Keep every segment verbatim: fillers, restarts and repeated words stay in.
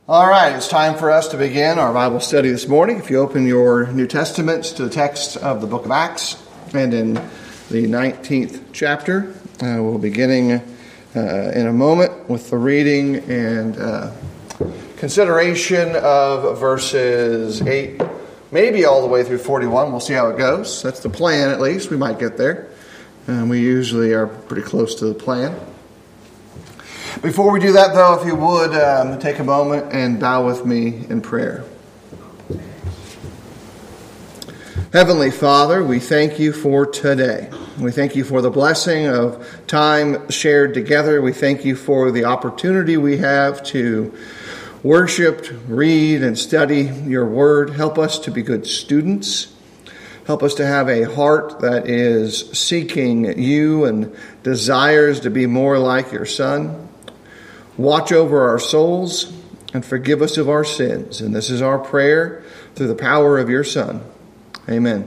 All right, it's time for us to begin our Bible study this morning. If you open your New Testaments to the text of the book of Acts, and in the nineteenth chapter, uh, we'll be beginning uh, in a moment with the reading and uh, consideration of verses eight, maybe all the way through forty-one. We'll see how it goes. That's the plan, at least. We might get there. And we usually are pretty close to the plan. Before we do that, though, if you would, um, take a moment and bow with me in prayer. Heavenly Father, we thank you for today. We thank you for the blessing of time shared together. We thank you for the opportunity we have to worship, read, and study your word. Help us to be good students. Help us to have a heart that is seeking you and desires to be more like your Son. Watch over our souls and forgive us of our sins. And this is our prayer through the power of your Son. Amen.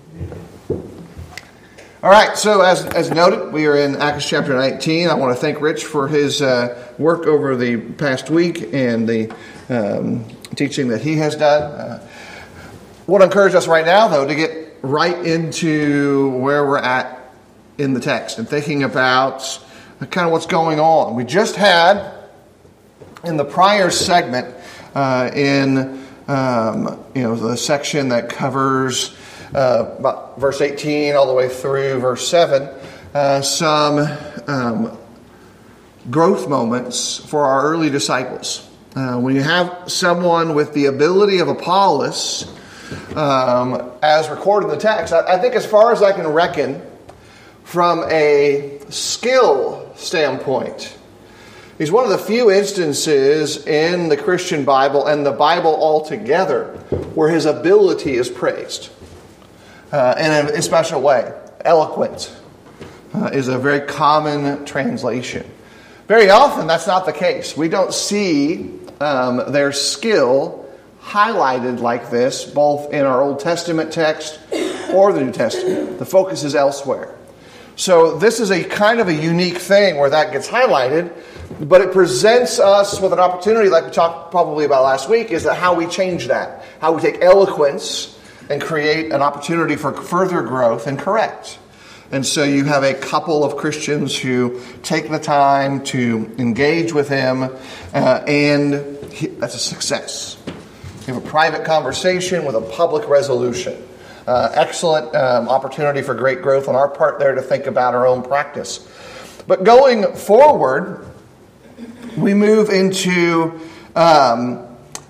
All right, so as as noted, we are in Acts chapter nineteen. I want to thank Rich for his uh, work over the past week and the um, teaching that he has done. Uh, I want to encourage us right now, though, to get right into where we're at in the text and thinking about kind of what's going on. We just had, in the prior segment, uh, in um, you know the section that covers uh, about verse eighteen all the way through verse seven, uh, some um, growth moments for our early disciples. Uh, when you have someone with the ability of Apollos, um, as recorded in the text, I, I think as far as I can reckon, from a skill standpoint, he's one of the few instances in the Christian Bible and the Bible altogether where his ability is praised uh, in a special way. Eloquent uh, is a very common translation. Very often that's not the case. We don't see um, their skill highlighted like this, both in our Old Testament text or the New Testament. The focus is elsewhere. So this is a kind of a unique thing where that gets highlighted, but it presents us with an opportunity, like we talked probably about last week, is that how we change that, how we take eloquence and create an opportunity for further growth and correct. And so you have a couple of Christians who take the time to engage with him, uh, and he, that's a success. You have a private conversation with a public resolution. Uh, excellent um, opportunity for great growth on our part there to think about our own practice. But going forward, we move into um,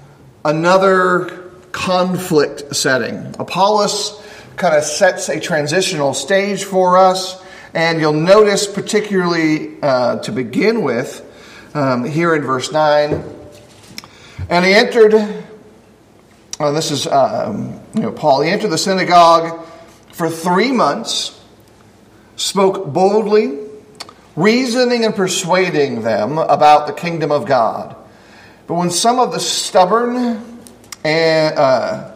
another conflict setting. Apollos kind of sets a transitional stage for us, and you'll notice particularly uh, to begin with, um, here in verse nine, and he entered... Oh, this is um, you know, Paul. He entered the synagogue for three months, spoke boldly, reasoning and persuading them about the kingdom of God. But when some of the stubborn and uh,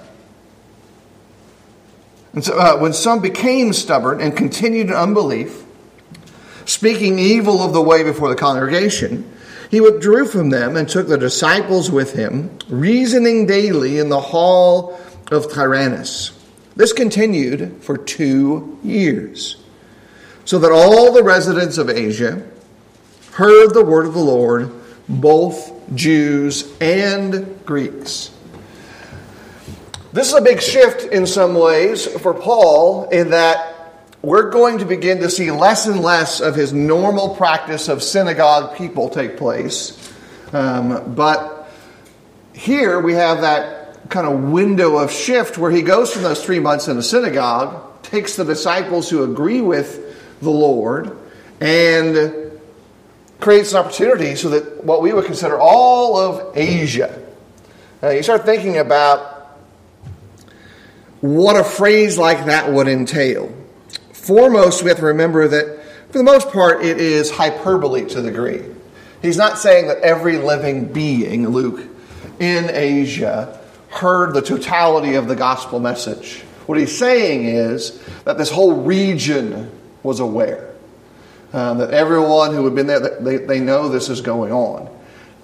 and so, uh, when some became stubborn and continued in unbelief, speaking evil of the way before the congregation, he withdrew from them and took the disciples with him, reasoning daily in the hall of Tyrannus. This continued for two years, so that all the residents of Asia heard the word of the Lord, both Jews and Greeks. This is a big shift in some ways for Paul, in that we're going to begin to see less and less of his normal practice of synagogue people take place. Um, but here we have that kind of window of shift where he goes from those three months in the synagogue, takes the disciples who agree with the Lord, and creates an opportunity so that what we would consider all of Asia. Uh, you start thinking about what a phrase like that would entail. Foremost, we have to remember that, for the most part, it is hyperbole to the degree. He's not saying that every living being, Luke, in Asia heard the totality of the gospel message. What he's saying is that this whole region was aware. Um, that everyone who had been there, they, they know this is going on.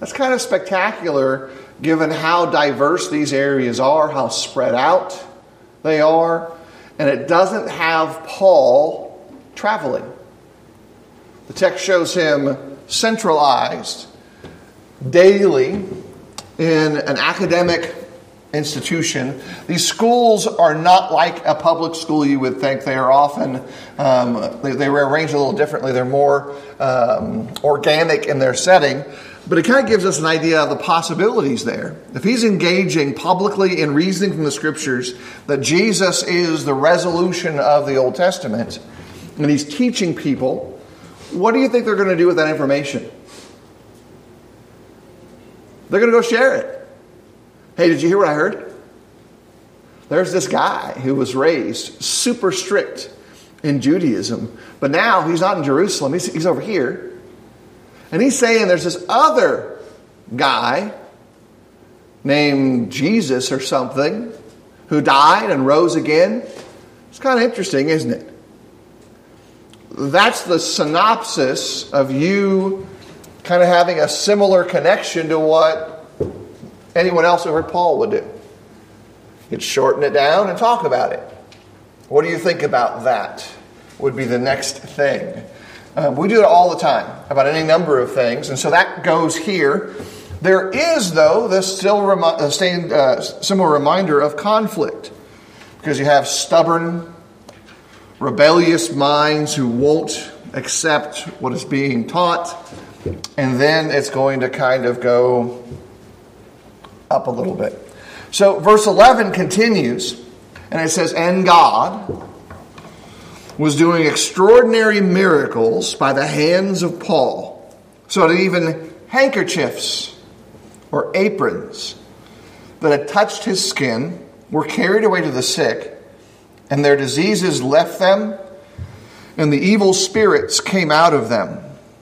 That's kind of spectacular given how diverse these areas are, how spread out they are. And it doesn't have Paul traveling. The text shows him centralized daily in an academic institution. These schools are not like a public school you would think. They are often, um, they, they were arranged a little differently. They're more um, organic in their setting. But it kind of gives us an idea of the possibilities there. If he's engaging publicly in reasoning from the Scriptures that Jesus is the resolution of the Old Testament, and he's teaching people, what do you think they're going to do with that information? They're going to go share it. Hey, did you hear what I heard? There's this guy who was raised super strict in Judaism, but now he's not in Jerusalem. He's, he's over here. And he's saying there's this other guy named Jesus or something who died and rose again. It's kind of interesting, isn't it? That's the synopsis of you kind of having a similar connection to what anyone else who heard Paul would do. You'd shorten it down and talk about it. What do you think about that? Would be the next thing. Um, we do it all the time about any number of things, and so that goes here. There is, though, this still remi- uh, staying, uh, similar reminder of conflict, because you have stubborn, rebellious minds who won't accept what is being taught, and then it's going to kind of go up a little bit. So verse eleven continues, and it says, "And God was doing extraordinary miracles by the hands of Paul, so that even handkerchiefs or aprons that had touched his skin were carried away to the sick, and their diseases left them, and the evil spirits came out of them."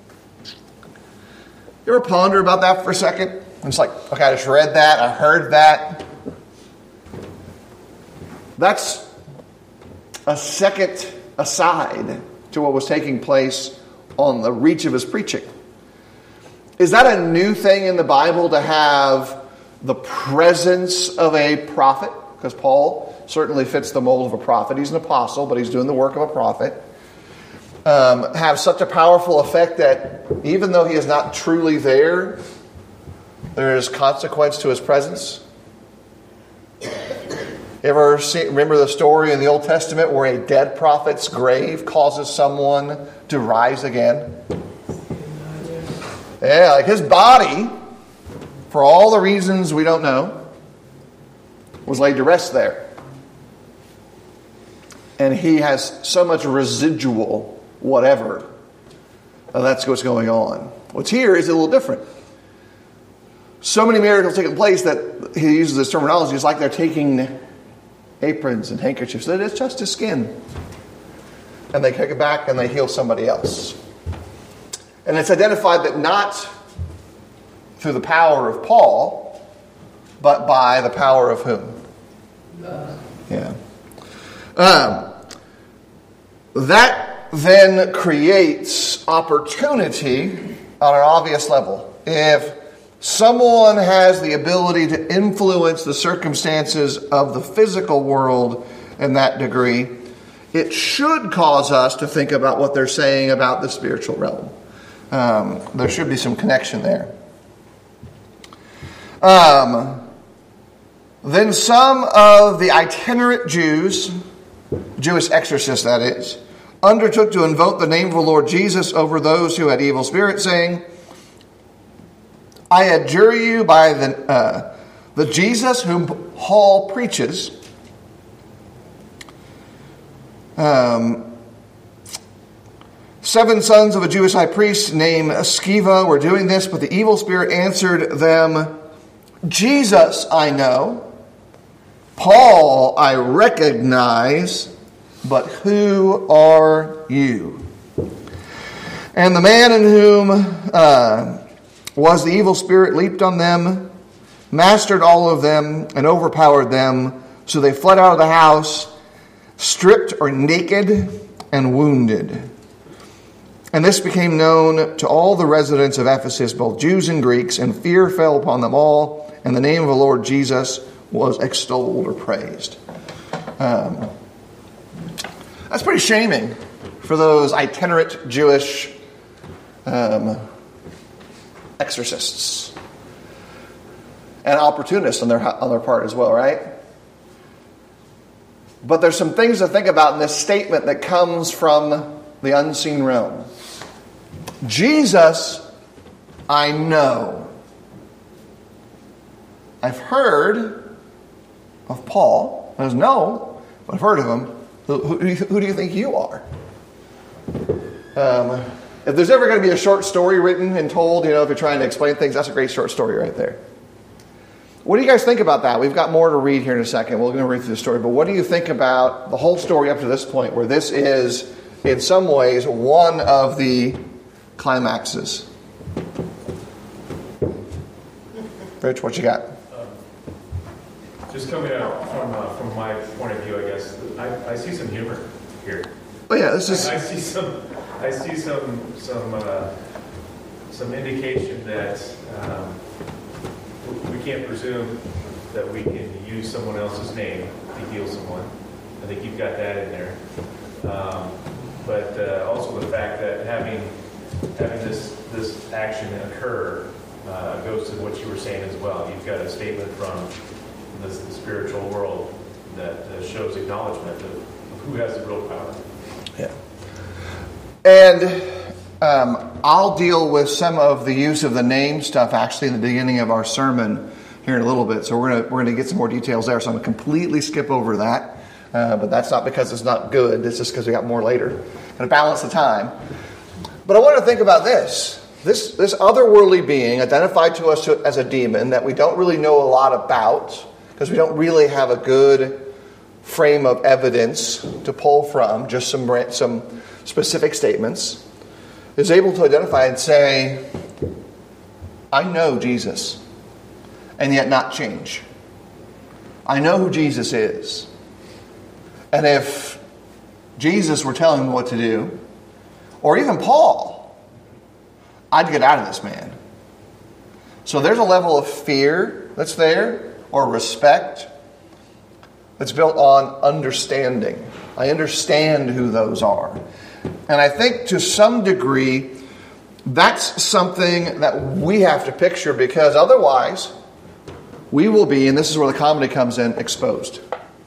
You ever ponder about that for a second? It's like, okay, I just read that, I heard that. That's a second aside to what was taking place on the reach of his preaching. Is that a new thing in the Bible to have the presence of a prophet? Because Paul certainly fits the mold of a prophet. He's an apostle, but he's doing the work of a prophet. Um, have such a powerful effect that even though he is not truly there, there is consequence to his presence. Ever see, remember the story in the Old Testament where a dead prophet's grave causes someone to rise again? Yeah, like his body, for all the reasons we don't know, was laid to rest there. And he has so much residual whatever. And that's what's going on. What's here is a little different. So many miracles taking place that he uses this terminology. It's like they're taking aprons and handkerchiefs. It's just his skin. And they take it back and they heal somebody else. And it's identified that not through the power of Paul, but by the power of whom? Yeah. Um, that then creates opportunity on an obvious level. If someone has the ability to influence the circumstances of the physical world in that degree, it should cause us to think about what they're saying about the spiritual realm. Um, there should be some connection there. Um, then some of the itinerant Jews, Jewish exorcists that is, undertook to invoke the name of the Lord Jesus over those who had evil spirits, saying, "I adjure you by the, uh, the Jesus whom Paul preaches." Um, seven sons of a Jewish high priest named Sceva were doing this, but the evil spirit answered them, "Jesus I know, Paul I recognize, but who are you?" And the man in whom uh, was the evil spirit leaped on them, mastered all of them, and overpowered them. So they fled out of the house, stripped or naked and wounded. And this became known to all the residents of Ephesus, both Jews and Greeks, and fear fell upon them all, and the name of the Lord Jesus was extolled or praised. Um, that's pretty shaming for those itinerant Jewish um, exorcists and opportunists on their on their part as well, right? But there's some things to think about in this statement that comes from the unseen realm. Jesus, I know. I've heard of Paul. I don't know, but I've heard of him. Who, who, who do you think you are? Um, if there's ever going to be a short story written and told, you know, if you're trying to explain things, that's a great short story right there. What do you guys think about that? We've got more to read here in a second. We're going to read through the story. But what do you think about the whole story up to this point, where this is, in some ways, one of the climaxes? Rich, what you got? Um, just coming out from uh, from my point of view, I guess I, I see some humor here. Oh yeah, this is. I, I see some. I see some some uh, some indication that um, we can't presume that we can use someone else's name to heal someone. I think you've got that in there. Um, but uh, also the fact that having having this this action occur uh, goes to what you were saying as well. You've got a statement from this, the spiritual world that uh, shows acknowledgement of, of who has the real power. Yeah. And um, I'll deal with some of the use of the name stuff actually in the beginning of our sermon here in a little bit. So we're gonna we're gonna get some more details there. So I'm gonna completely skip over that. Uh, but that's not because it's not good. It's just because we got more later. Gonna balance the time. But I want to think about this. This this otherworldly being identified to us as a demon that we don't really know a lot about because we don't really have a good frame of evidence to pull from, just some some specific statements, is able to identify and say, I know Jesus, and yet not change. I know who Jesus is. And if Jesus were telling me what to do, or even Paul, I'd get out of this man. So there's a level of fear that's there, or respect, that's built on understanding. I understand who those are. And I think to some degree, that's something that we have to picture, because otherwise, we will be, and this is where the comedy comes in, exposed.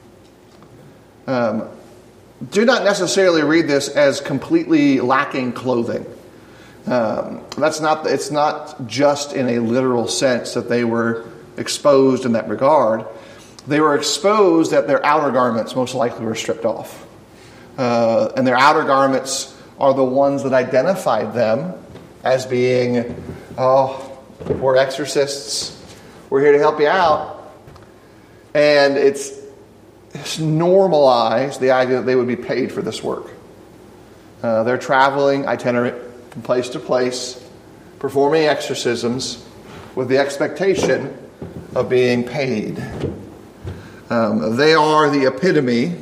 Um, do not necessarily read this as completely lacking clothing. Um, that's not. It's not just in a literal sense that they were exposed in that regard. They were exposed that their outer garments most likely were stripped off. Uh, and their outer garments are the ones that identified them as being, oh, we're exorcists. We're here to help you out. And it's, it's normalized the idea that they would be paid for this work. Uh, they're traveling itinerant from place to place, performing exorcisms with the expectation of being paid. Um, they are the epitome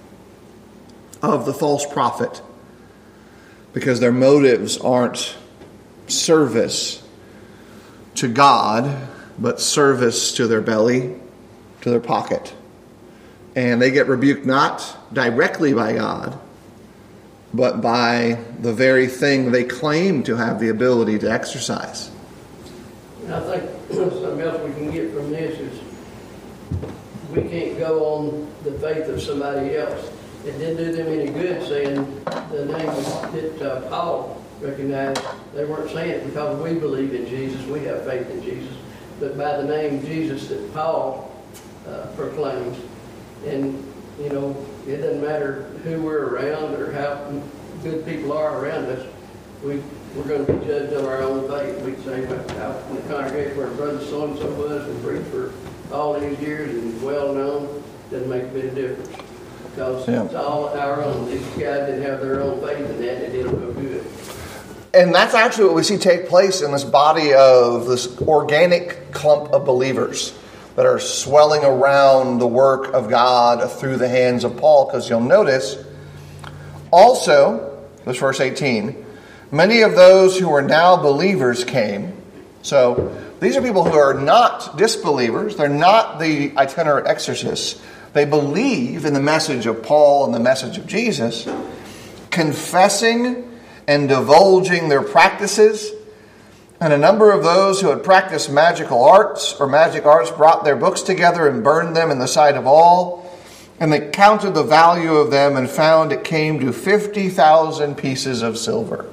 of the false prophet, because their motives aren't service to God, but service to their belly, to their pocket. And they get rebuked not directly by God, but by the very thing they claim to have the ability to exercise. I think something else we can get from this is we can't go on the faith of somebody else. It didn't do them any good saying the name that uh, Paul recognized. They weren't saying it because we believe in Jesus, we have faith in Jesus, but by the name Jesus that Paul uh, proclaims. And, you know, it doesn't matter who we're around or how good people are around us. We, we're going to be judged on our own faith. We can say, out in the congregation where brother so-and-so was and preached for all these years and well known, doesn't make a bit of difference. Because yeah. It's all our own. These guys didn't have their own faith in that, and it didn't go good. And that's actually what we see take place in this body of this organic clump of believers that are swelling around the work of God through the hands of Paul. Because you'll notice, also, this verse eighteen, Many of those who were now believers came. So these are people who are not disbelievers. They're not the itinerant exorcists. They believe in the message of Paul and the message of Jesus, confessing and divulging their practices. And a number of those who had practiced magical arts or magic arts brought their books together and burned them in the sight of all. And they counted the value of them and found it came to fifty thousand pieces of silver.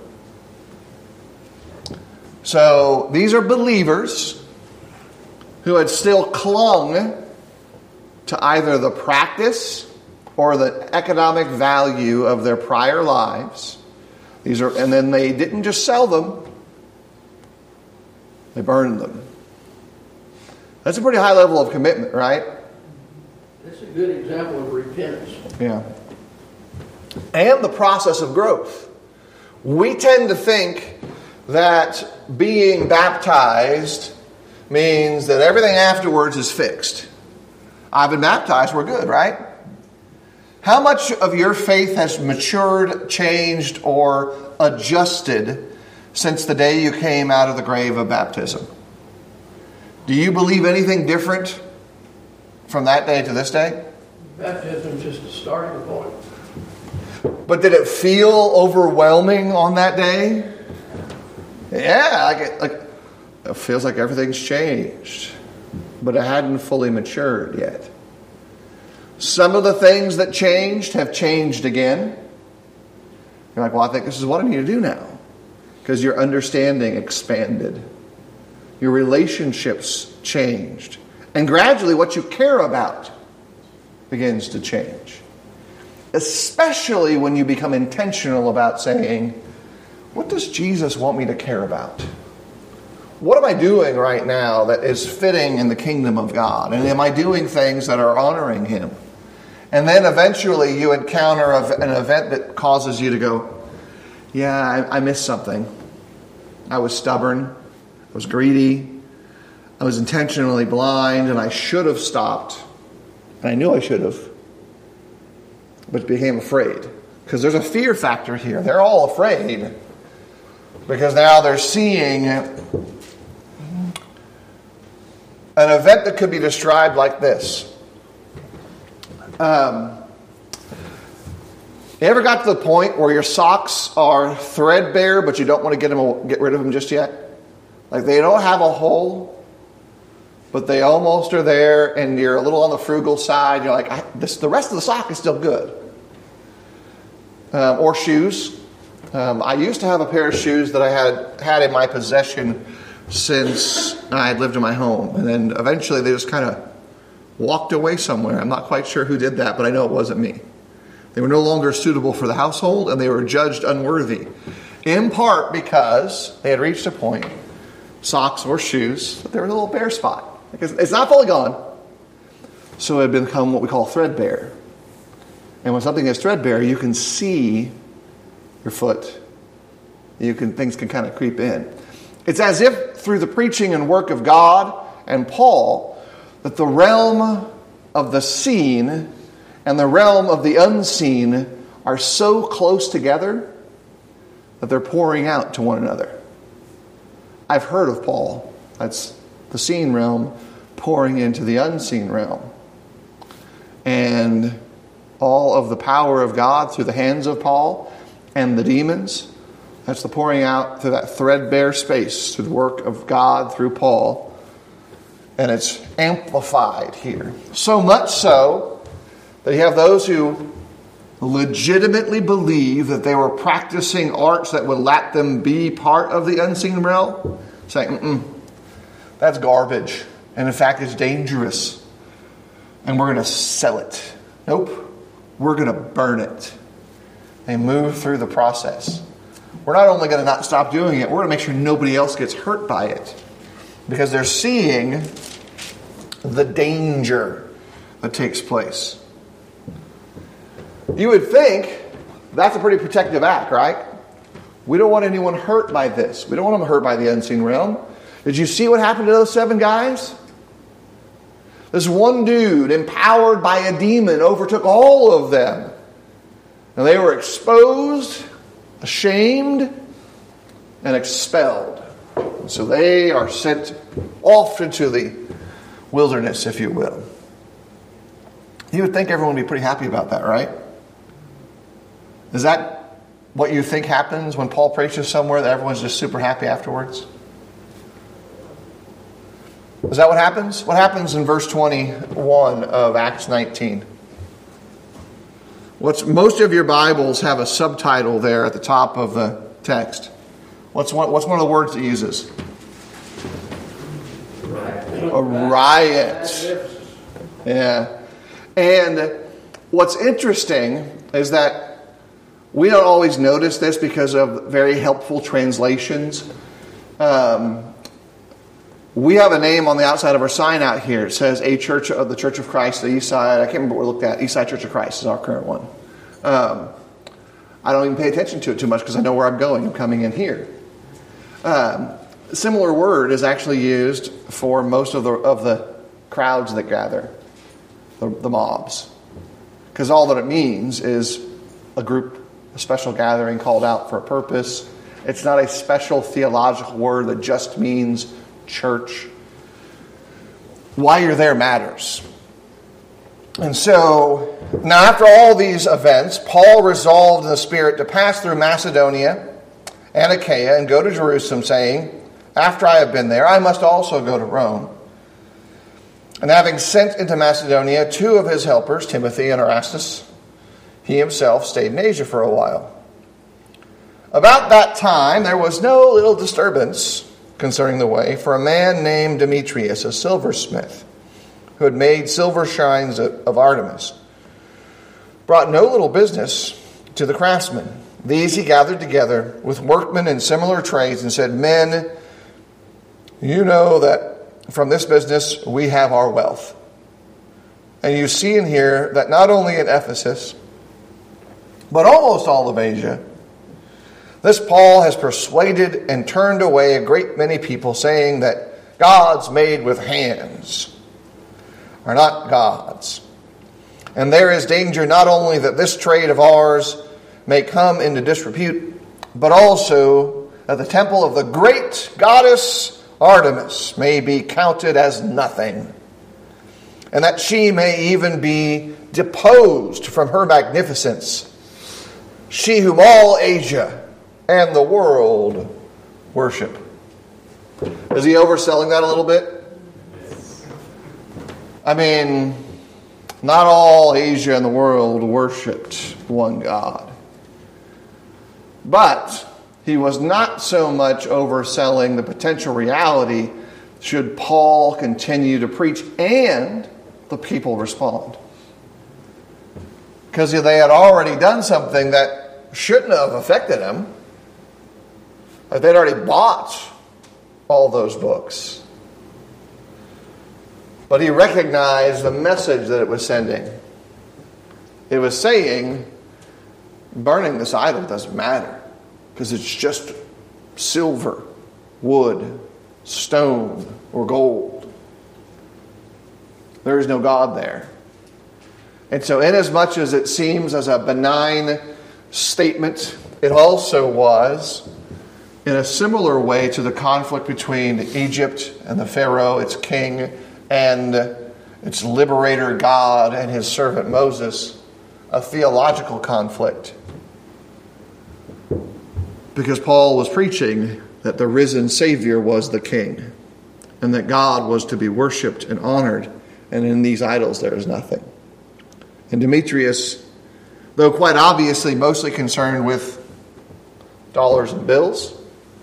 So these are believers who had still clung to either the practice or the economic value of their prior lives. These are, and then they didn't just sell them, they burned them. That's a pretty high level of commitment, right? That's a good example of repentance. Yeah. And the process of growth. We tend to think that being baptized means that everything afterwards is fixed. I've been baptized, we're good, right? How much of your faith has matured, changed, or adjusted since the day you came out of the grave of baptism? Do you believe anything different from that day to this day? Baptism is just a starting point. But did it feel overwhelming on that day? Yeah, like it, like it feels like everything's changed, but it hadn't fully matured yet. Some of the things that changed have changed again. You're like, well, I think this is what I need to do now. Because your understanding expanded. Your relationships changed. And gradually what you care about begins to change. Especially when you become intentional about saying, what does Jesus want me to care about? What am I doing right now that is fitting in the kingdom of God? And am I doing things that are honoring Him? And then eventually you encounter an event that causes you to go, yeah, I, I missed something. I was stubborn. I was greedy. I was intentionally blind, and I should have stopped. And I knew I should have. But became afraid. Because there's a fear factor here. They're all afraid. Because now they're seeing an event that could be described like this. Um, you ever got to the point where your socks are threadbare, but you don't want to get them, get rid of them just yet? Like they don't have a hole, but they almost are there, and you're a little on the frugal side. You're like, I, this, the rest of the sock is still good. Um, or shoes. Um, I used to have a pair of shoes that I had had in my possession since I had lived in my home. And then eventually they just kind of walked away somewhere. I'm not quite sure who did that, but I know it wasn't me. They were no longer suitable for the household, and they were judged unworthy. In part because they had reached a point, socks or shoes, that they were a little bare spot. Because it's not fully gone. So it had become what we call threadbare. And when something is threadbare, you can see your foot. You can things can kind of creep in. It's as if through the preaching and work of God and Paul, that the realm of the seen and the realm of the unseen are so close together that they're pouring out to one another. I've heard of Paul. That's the seen realm pouring into the unseen realm. And all of the power of God through the hands of Paul and the demons, that's the pouring out through that threadbare space through the work of God through Paul. And it's amplified here. So much so that you have those who legitimately believe that they were practicing arts that would let them be part of the unseen realm, saying, mm-mm, that's garbage. And in fact, it's dangerous. And we're going to sell it. Nope. We're going to burn it. They move through the process. We're not only going to not stop doing it, we're going to make sure nobody else gets hurt by it. Because they're seeing the danger that takes place. You would think that's a pretty protective act, right? We don't want anyone hurt by this. We don't want them hurt by the unseen realm. Did you see what happened to those seven guys? This one dude, empowered by a demon, overtook all of them. And they were exposed, ashamed, and expelled. So they are sent off into the wilderness, if you will. You would think everyone would be pretty happy about that, right? Is that what you think happens when Paul preaches somewhere, that everyone's just super happy afterwards? Is that what happens? What happens in verse twenty-one of Acts nineteen? What's, most of your Bibles have a subtitle there at the top of the text. What's one, what's one of the words it uses? A riot. Yeah. And what's interesting is that we don't always notice this because of very helpful translations. Um, we have a name on the outside of our sign out here. It says A Church of the Church of Christ, the East Side. I can't remember what we looked at. East Side Church of Christ is our current one. Um, I don't even pay attention to it too much because I know where I'm going. I'm coming in here. Um, a similar word is actually used for most of the of the crowds that gather, the, the mobs, because all that it means is a group, a special gathering called out for a purpose. It's not a special theological word that just means church. Why you're there matters. And so, now after all these events, Paul resolved in the Spirit to pass through Macedonia and Achaia and go to Jerusalem, saying, after I have been there, I must also go to Rome. And having sent into Macedonia two of his helpers, Timothy and Erastus, he himself stayed in Asia for a while. About that time, there was no little disturbance concerning the way, for a man named Demetrius, a silversmith, who had made silver shrines of Artemis, brought no little business to the craftsmen. These he gathered together with workmen in similar trades and said, men, you know that from this business we have our wealth. And you see and hear that not only in Ephesus, but almost all of Asia, this Paul has persuaded and turned away a great many people, saying that gods made with hands are not gods. And there is danger not only that this trade of ours may come into disrepute, but also that the temple of the great goddess Artemis may be counted as nothing, and that she may even be deposed from her magnificence, she whom all Asia and the world worship. Is he overselling that a little bit? I mean, not all Asia and the world worshipped one God. But he was not so much overselling the potential reality should Paul continue to preach and the people respond. Because they had already done something that shouldn't have affected him. Like they'd already bought all those books. But he recognized the message that it was sending. It was saying, burning this idol doesn't matter, because it's just silver, wood, stone, or gold. There is no God there. And so inasmuch as it seems as a benign statement, it also was in a similar way to the conflict between Egypt and the Pharaoh, its king, and its liberator God and his servant Moses, a theological conflict. Because Paul was preaching that the risen Savior was the king, and that God was to be worshipped and honored, and in these idols there is nothing. And Demetrius, though quite obviously mostly concerned with dollars and bills,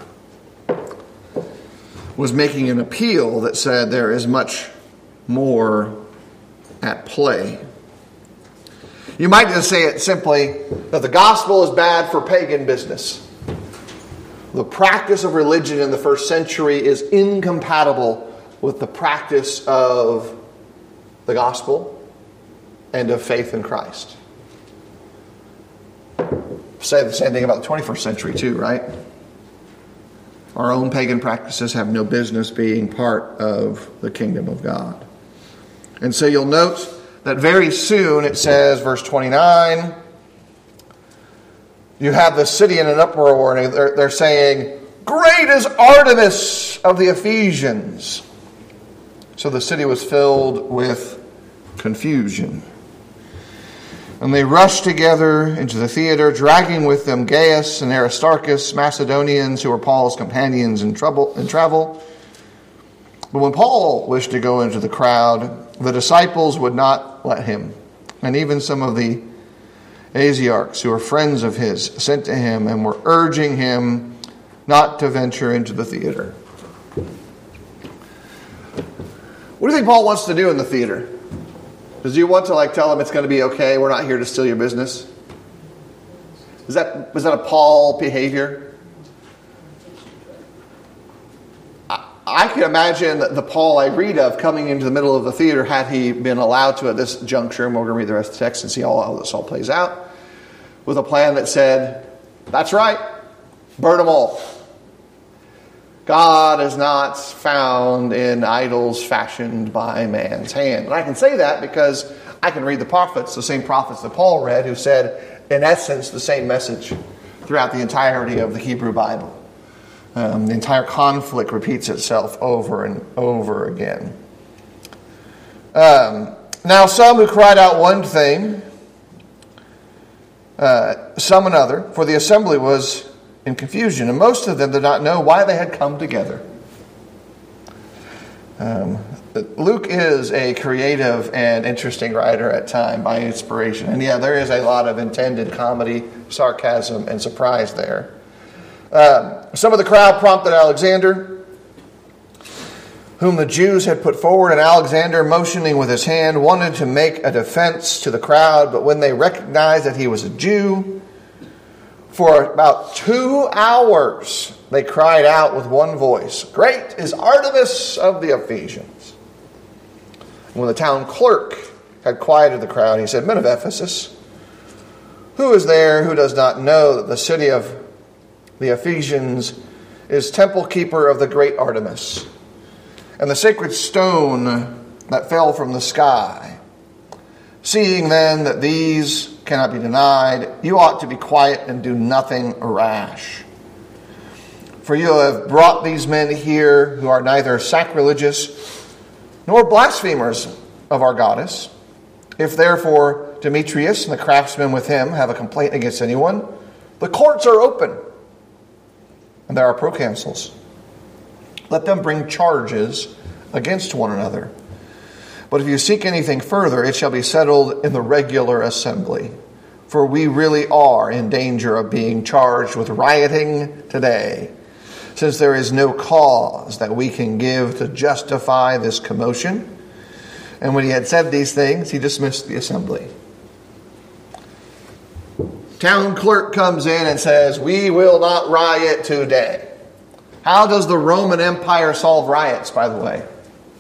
was making an appeal that said there is much more at play. You might just say it simply that the gospel is bad for pagan business. The practice of religion in the first century is incompatible with the practice of the gospel and of faith in Christ. Say the same thing about the twenty-first century too, right? Our own pagan practices have no business being part of the kingdom of God. And so you'll note that very soon it says, verse twenty-nine, you have the city in an uproar, and they're, they're saying, "Great is Artemis of the Ephesians." So the city was filled with confusion. And they rushed together into the theater, dragging with them Gaius and Aristarchus, Macedonians who were Paul's companions in trouble in travel. But when Paul wished to go into the crowd, the disciples would not let him. And even some of the Asiarchs, who were friends of his, sent to him and were urging him not to venture into the theater. What do you think Paul wants to do in the theater? Does he want to like tell them it's going to be okay, we're not here to steal your business? Is that, was that a Paul behavior? I, I can imagine the Paul I read of coming into the middle of the theater had he been allowed to at this juncture, and we're going to read the rest of the text and see how all this all plays out, with a plan that said, that's right, burn them all. God is not found in idols fashioned by man's hand. And I can say that because I can read the prophets, the same prophets that Paul read, who said, in essence, the same message throughout the entirety of the Hebrew Bible. Um, the entire conflict repeats itself over and over again. Um, now, some who cried out one thing, uh, some another, for the assembly was in confusion, and most of them did not know why they had come together. Um, Luke is a creative and interesting writer at time by inspiration. And yeah, there is a lot of intended comedy, sarcasm, and surprise there. Um, some of the crowd prompted Alexander, whom the Jews had put forward, and Alexander, motioning with his hand, wanted to make a defense to the crowd, but when they recognized that he was a Jew, for about two hours, they cried out with one voice, "Great is Artemis of the Ephesians." And when the town clerk had quieted the crowd, he said, "Men of Ephesus, who is there who does not know that the city of the Ephesians is temple keeper of the great Artemis, and the sacred stone that fell from the sky? Seeing then that these cannot be denied, you ought to be quiet and do nothing rash. For you have brought these men here who are neither sacrilegious nor blasphemers of our goddess. If therefore Demetrius and the craftsmen with him have a complaint against anyone, the courts are open, and there are proconsuls. Let them bring charges against one another. But if you seek anything further, it shall be settled in the regular assembly. For we really are in danger of being charged with rioting today, since there is no cause that we can give to justify this commotion." And when he had said these things, he dismissed the assembly. Town clerk comes in and says, "We will not riot today." How does the Roman Empire solve riots, by the way?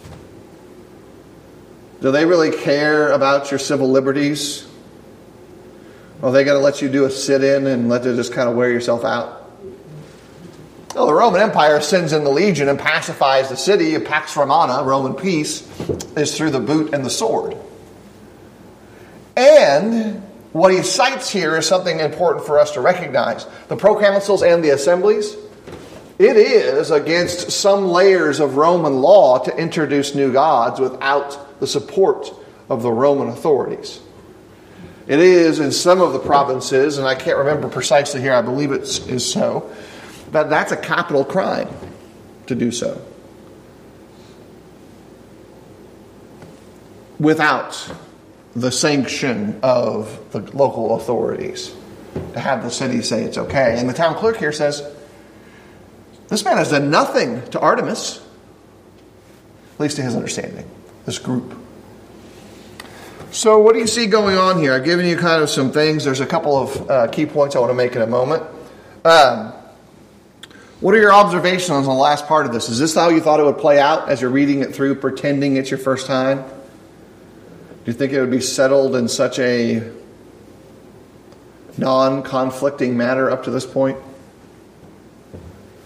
Do they really care about your civil liberties? Are they going to let you do a sit-in and let you just kind of wear yourself out? No, the Roman Empire sends in the legion and pacifies the city. Pax Romana, Roman peace, is through the boot and the sword. And what he cites here is something important for us to recognize. The proconsuls and the assemblies, it is against some layers of Roman law to introduce new gods without the support of the Roman authorities. It is in some of the provinces, and I can't remember precisely here, I believe it is so, but that's a capital crime to do so. Without the sanction of the local authorities, to have the city say it's okay. And the town clerk here says, this man has done nothing to Artemis, at least to his understanding, this group. So what do you see going on here? I've given you kind of some things. There's a couple of uh, key points I want to make in a moment. Um, what are your observations on the last part of this? Is this how you thought it would play out as you're reading it through, pretending it's your first time? Do you think it would be settled in such a non-conflicting manner up to this point?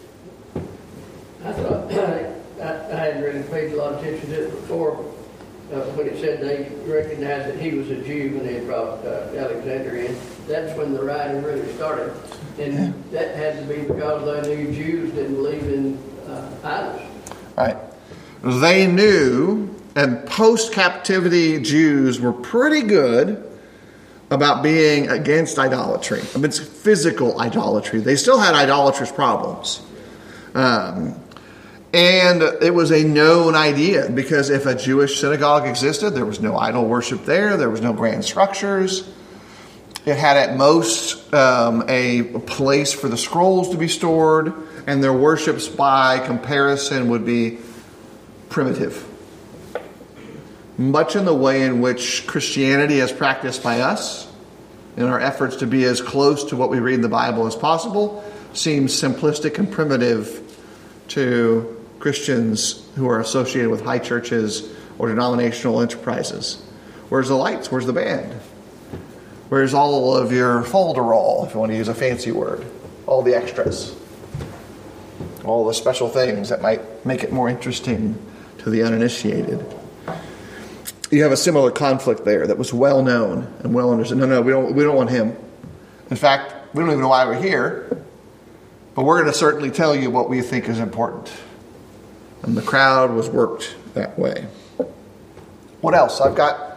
I thought I, I hadn't really paid a lot of attention to it before. uh, when it said they recognized that he was a Jew when they had brought uh, Alexander in, that's when the rioting really started. And that had to be because they knew Jews didn't believe in uh, idols. Right. They knew, and post-captivity Jews were pretty good about being against idolatry. I mean, it's physical idolatry. They still had idolatrous problems. Um, and it was a known idea because if a Jewish synagogue existed, there was no idol worship there. There was no grand structures. It had at most um, a place for the scrolls to be stored, and their worships by comparison would be primitive. Much in the way in which Christianity is practiced by us, in our efforts to be as close to what we read in the Bible as possible, seems simplistic and primitive to Christians who are associated with high churches or denominational enterprises. Where's the lights? Where's the band? Where's all of your folderol, if you want to use a fancy word? All the extras. All the special things that might make it more interesting to the uninitiated. You have a similar conflict there that was well known and well understood. No, no, we don't we don't want him. In fact, we don't even know why we're here. But we're going to certainly tell you what we think is important. And the crowd was worked that way. What else? I've got,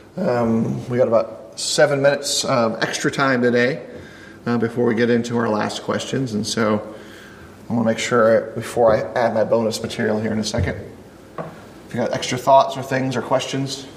um, we got about seven minutes of extra time today uh, before we get into our last questions. And so I want to make sure before I add my bonus material here in a second. If you got extra thoughts or things or questions?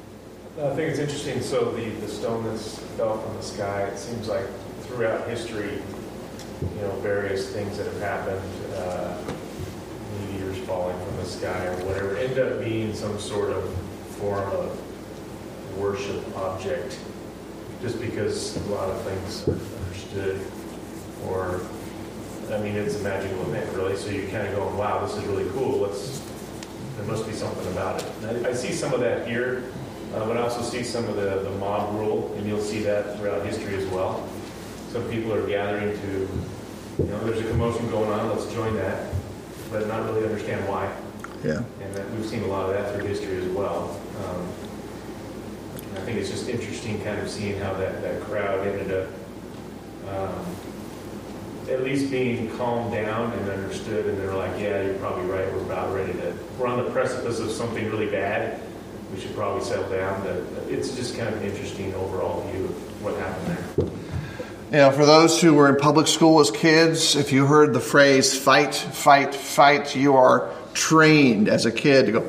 I think it's interesting. So the, the stone that fell from the sky, it seems like throughout history, you know, various things that have happened, uh, meteors falling from the sky or whatever, end up being some sort of form of worship object, just because a lot of things are understood. Or, I mean, it's a magical event, really. So you're kind of going, wow, this is really cool. Let's, there must be something about it. And I, I see some of that here, uh, but I also see some of the, the mob rule, and you'll see that throughout history as well. Some people are gathering to, you know, there's a commotion going on, let's join that, but not really understand why. Yeah. And that, we've seen a lot of that through history as well. Um, and I think it's just interesting kind of seeing how that, that crowd ended up um, at least being calmed down and understood, and they're like, yeah, you're probably right, we're about ready to, we're on the precipice of something really bad, we should probably settle down. But it's just kind of an interesting overall view of what happened there. You know, for those who were in public school as kids, if you heard the phrase fight, fight, fight, you are trained as a kid to go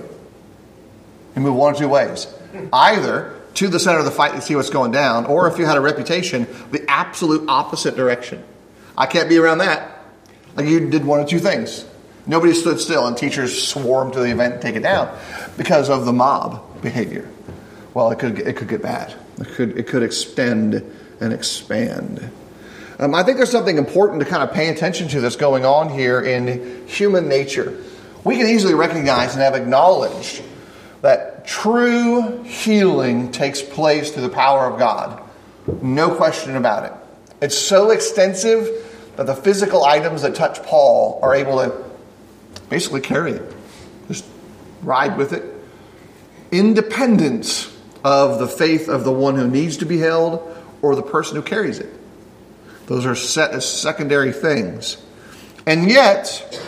and move one or two ways. Either to the center of the fight to see what's going down, or if you had a reputation, the absolute opposite direction. I can't be around that. Like you did one or two things. Nobody stood still, and teachers swarmed to the event and take it down because of the mob behavior. Well, it could it could get bad. It could it could extend and expand. Um, I think there's something important to kind of pay attention to that's going on here in human nature. We can easily recognize and have acknowledged that true healing takes place through the power of God. No question about it. It's so extensive that the physical items that touch Paul are able to basically carry it. Just ride with it. Independent of the faith of the one who needs to be held or the person who carries it. Those are set as secondary things. And yet,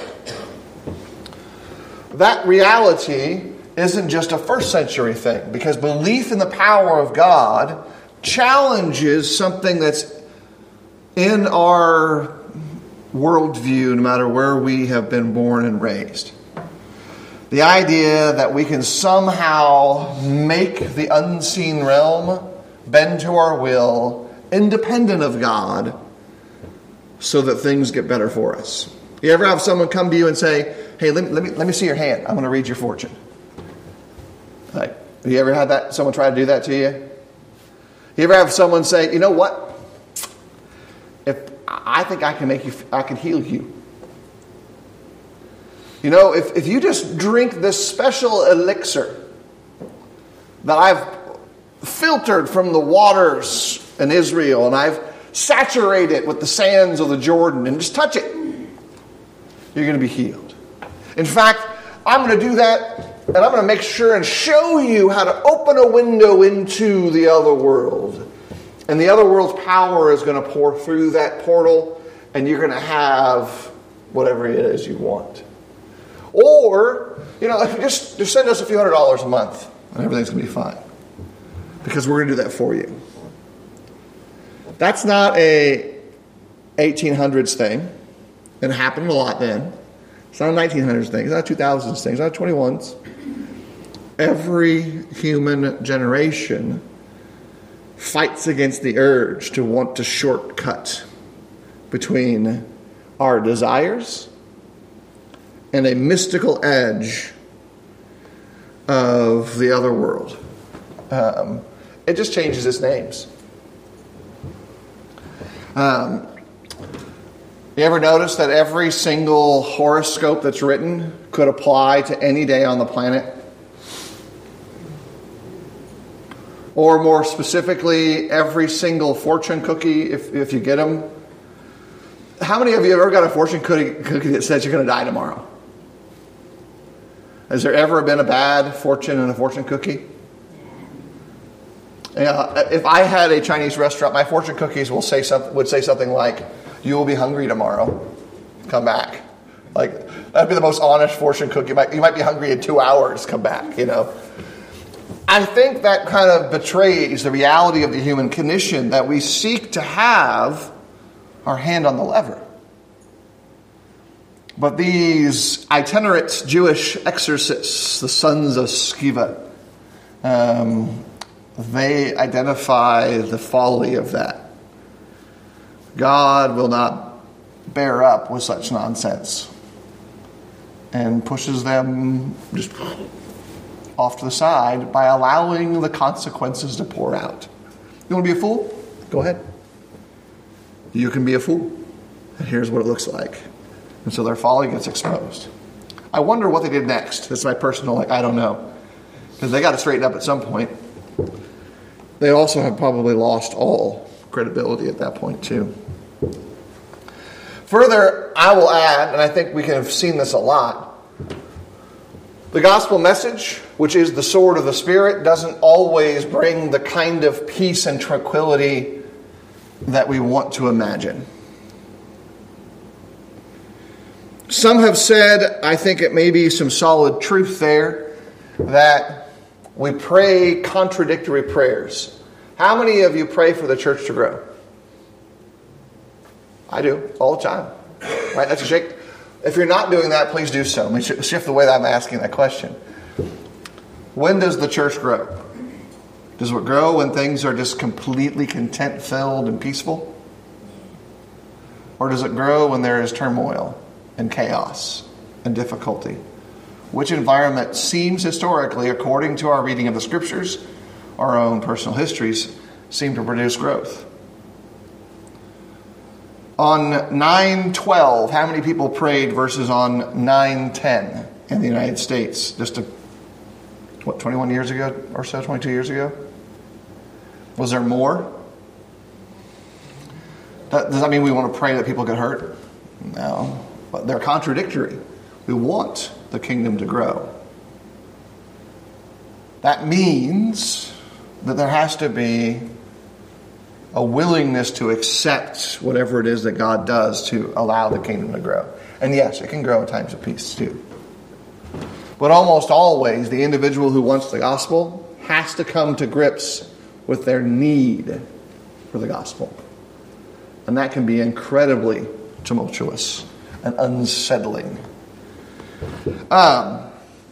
that reality isn't just a first century thing, because belief in the power of God challenges something that's in our worldview, no matter where we have been born and raised. The idea that we can somehow make the unseen realm bend to our will, independent of God, so that things get better for us. You ever have someone come to you and say, hey, let me, let me, let me see your hand. I'm going to read your fortune. Like, have you ever had that? Someone try to do that to you? You ever have someone say, you know what? If I think I can make you, I can heal you. You know, if, if you just drink this special elixir that I've filtered from the waters in Israel, and I've saturated it with the sands of the Jordan, and just touch it, you're going to be healed. In fact, I'm going to do that And I'm going to make sure and show you how to open a window into the other world. And the other world's power is going to pour through that portal, and you're going to have whatever it is you want. Or, you know, if you just, just send us a few hundred dollars a month, and everything's going to be fine. Because we're going to do that for you. That's not a eighteen hundreds thing. It happened a lot then. It's not a nineteen hundreds thing. It's not a two thousands thing. It's not a twenty-ones. Every human generation fights against the urge to want to shortcut between our desires and a mystical edge of the other world. Um, it just changes its names. Um, you ever notice that every single horoscope that's written could apply to any day on the planet? Or more specifically, every single fortune cookie, if, if you get them. How many of you have ever got a fortune cookie, cookie that says you're going to die tomorrow? Has there ever been a bad fortune in a fortune cookie? Yeah, if I had a Chinese restaurant, my fortune cookies will say something, would say something like, "You will be hungry tomorrow. Come back." Like, that'd be the most honest fortune cookie. You might, you might be hungry in two hours. Come back, you know. I think that kind of betrays the reality of the human condition, that we seek to have our hand on the lever. But these itinerant Jewish exorcists, the sons of Sceva, um, they identify the folly of that. God will not bear up with such nonsense, and pushes them just off to the side by allowing the consequences to pour out. You want to be a fool? Go ahead. You can be a fool. And here's what it looks like. And so their folly gets exposed. I wonder what they did next. That's my personal, like, I don't know. Because they got to straighten up at some point. They also have probably lost all credibility at that point too. Further, I will add, and I think we can have seen this a lot, the gospel message, which is the sword of the Spirit, doesn't always bring the kind of peace and tranquility that we want to imagine. Some have said, I think it may be some solid truth there, that we pray contradictory prayers. How many of you pray for the church to grow? I do, all the time. Right? That's a shake. If you're not doing that, please do so. Let me shift the way that I'm asking that question. When does the church grow? Does it grow when things are just completely content-filled and peaceful? Or does it grow when there is turmoil and chaos and difficulty? Which environment seems historically, according to our reading of the scriptures, our own personal histories, seem to produce growth? On nine twelve, how many people prayed versus on nine ten in the United States? Just a, what, twenty-one years ago or so, twenty-two years ago? Was there more? That, does that mean we want to pray that people get hurt? No. But they're contradictory. We want the kingdom to grow. That means that there has to be a willingness to accept whatever it is that God does to allow the kingdom to grow. And yes, it can grow in times of peace too. But almost always, the individual who wants the gospel has to come to grips with their need for the gospel. And that can be incredibly tumultuous and unsettling. Um,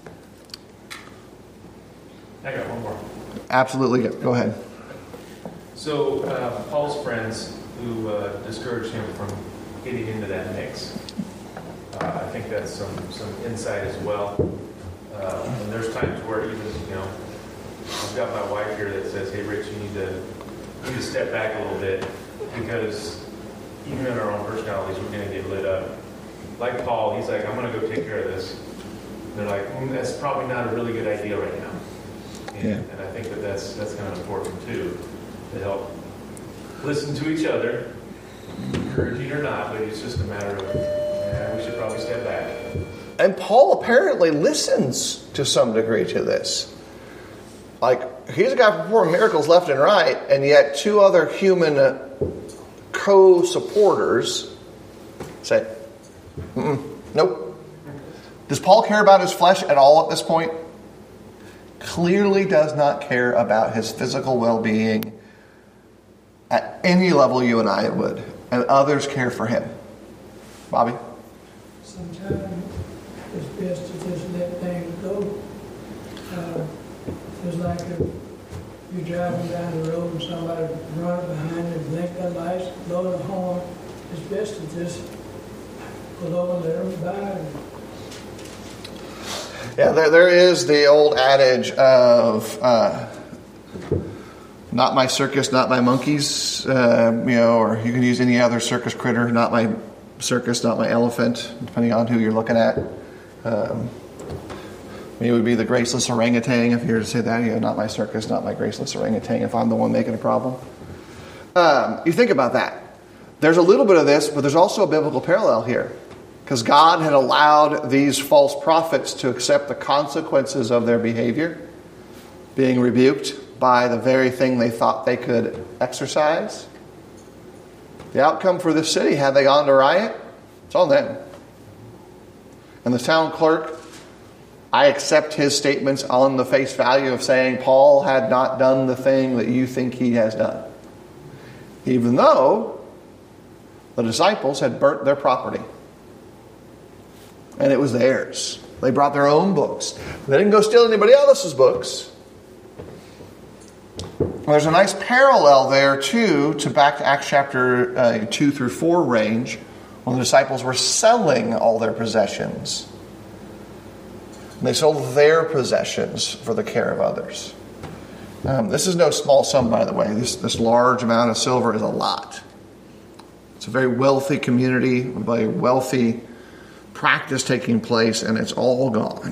I got one more. Absolutely. Go ahead. So uh, Paul's friends who uh, discouraged him from getting into that mix. Uh, I think that's some, some insight as well. Uh, and there's times where even, you know, I've got my wife here that says, "Hey, Rich, you need to you need to step back a little bit, because even in our own personalities, we're going to get lit up." Like Paul, he's like, "I'm going to go take care of this." And they're like, mm, "That's probably not a really good idea right now." And, Yeah. and I think that that's that's kind of important too, to help listen to each other, encouraging or not, but it's just a matter of, yeah, we should probably step back. And Paul apparently listens to some degree to this. Like, he's a guy performing miracles left and right, and yet two other human uh, co-supporters say, Mm-mm, nope. Does Paul care about his flesh at all at this point? Clearly does not care about his physical well-being at any level you and I would. And others care for him. Bobby? Sometimes it's best to just let things go. Uh, it's like if you're driving down the road and somebody runs behind you, blink their lights, blow the horn. It's best to just pull over and let them by. Yeah, there, there is the old adage of uh, not my circus, not my monkeys, uh, you know, or you can use any other circus critter, not my circus, not my elephant, depending on who you're looking at. Um, it would be the graceless orangutan if you were to say that, you know, not my circus, not my graceless orangutan, if I'm the one making a problem. Um, you think about that. There's a little bit of this, but there's also a biblical parallel here. Because God had allowed these false prophets to accept the consequences of their behavior, being rebuked by the very thing they thought they could exercise. The outcome for this city, had they gone to riot, it's on them. And the town clerk, I accept his statements on the face value of saying Paul had not done the thing that you think he has done. Even though the disciples had burnt their property. And it was theirs. They brought their own books. They didn't go steal anybody else's books. There's a nice parallel there, too, to back to Acts chapter uh, two through four range, when the disciples were selling all their possessions. And they sold their possessions for the care of others. Um, this is no small sum, by the way. This, this large amount of silver is a lot. It's a very wealthy community, a very wealthy practice taking place, and it's all gone.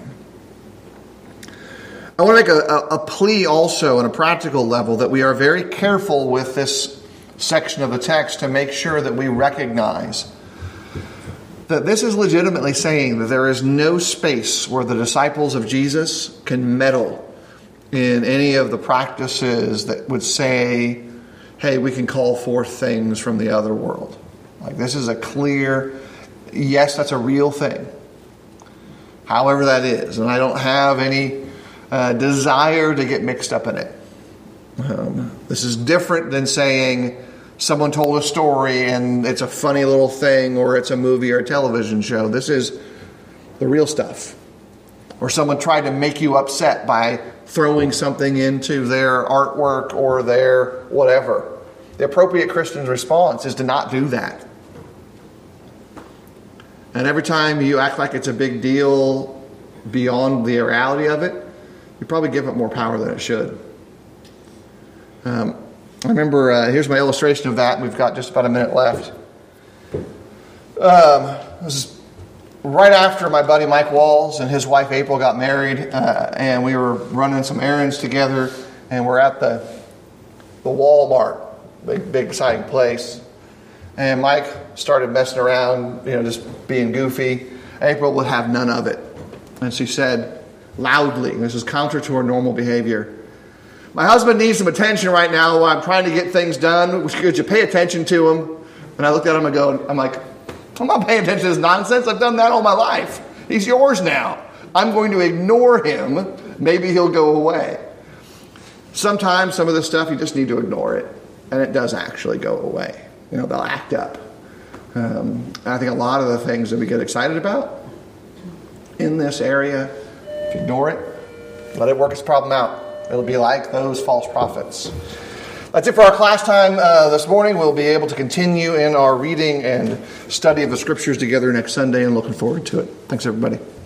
I want to make a, a, a plea also on a practical level that we are very careful with this section of the text to make sure that we recognize that this is legitimately saying that there is no space where the disciples of Jesus can meddle in any of the practices that would say, hey, we can call forth things from the other world. Like, this is a clear, yes, that's a real thing. However that is. And I don't have any uh, desire to get mixed up in it. Um, this is different than saying someone told a story and it's a funny little thing, or it's a movie or a television show. This is the real stuff. Or someone tried to make you upset by throwing something into their artwork or their whatever. The appropriate Christian response is to not do that. And every time you act like it's a big deal beyond the reality of it, you probably give it more power than it should. Um, I remember, uh, here's my illustration of that. We've got just about a minute left. Um, this is right after my buddy Mike Walls and his wife April got married, uh, and we were running some errands together, and we're at the the Walmart, big, big exciting place. And Mike started messing around, you know, just being goofy. April would have none of it. And she said loudly, this is counter to her normal behavior, my husband needs some attention right now while I'm trying to get things done. Could you pay attention to him? And I looked at him and go, I'm like, I'm not paying attention to this nonsense. I've done that all my life. He's yours now. I'm going to ignore him. Maybe he'll go away. Sometimes some of this stuff you just need to ignore it. And it does actually go away. You know, they'll act up. Um, I think a lot of the things that we get excited about in this area, if you ignore it, let it work its problem out. It'll be like those false prophets. That's it for our class time uh, this morning. We'll be able to continue in our reading and study of the Scriptures together next Sunday, and looking forward to it. Thanks, everybody.